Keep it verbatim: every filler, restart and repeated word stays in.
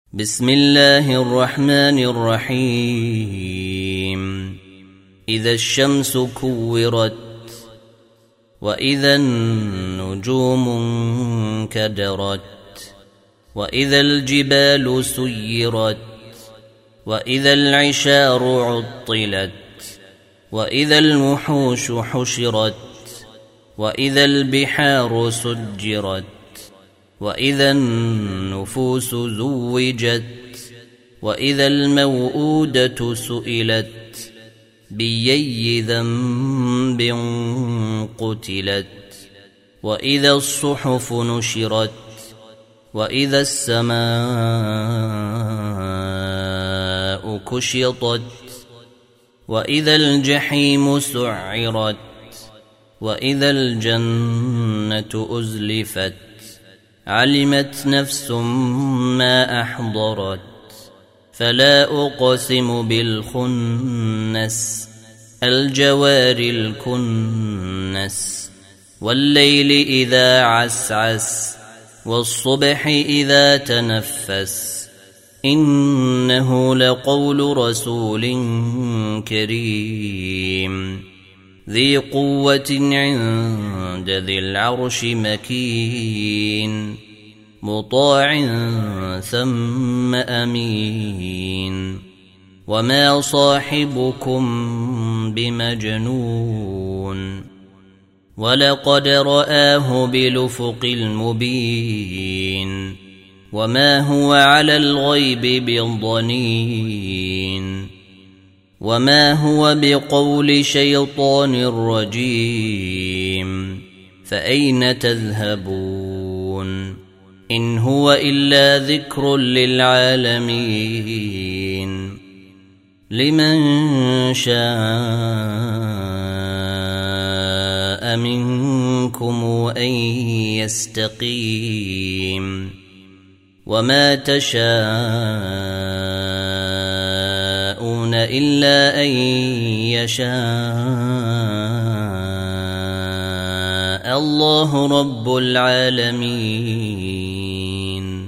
بسم الله الرحمن الرحيم إذا الشمس كورت وإذا النجوم انكدرت وإذا الجبال سيرت وإذا العشار عطلت وإذا الوحوش حشرت وإذا البحار سجرت وإذا النفوس زوجت وإذا الموءودة سئلت بأي ذنب قتلت وإذا الصحف نشرت وإذا السماء كشطت وإذا الجحيم سعرت وإذا الجنة أزلفت علمت نفس ما أحضرت فلا أقسم بالخنس الجوار الكنس والليل إذا عسعس والصبح إذا تنفس إنه لقول رسول كريم ذي قوة عند ذي العرش مكين مطاع ثم أمين وما صاحبكم بمجنون ولقد رآه بالأفق المبين وما هو على الغيب بالضنين وما هو بقول شيطان رجيم فأين تذهبون إن هو إلا ذكر للعالمين لمن شاء منكم أن يستقيم وما تشاءون إلا أن يشاء الله رب العالمين.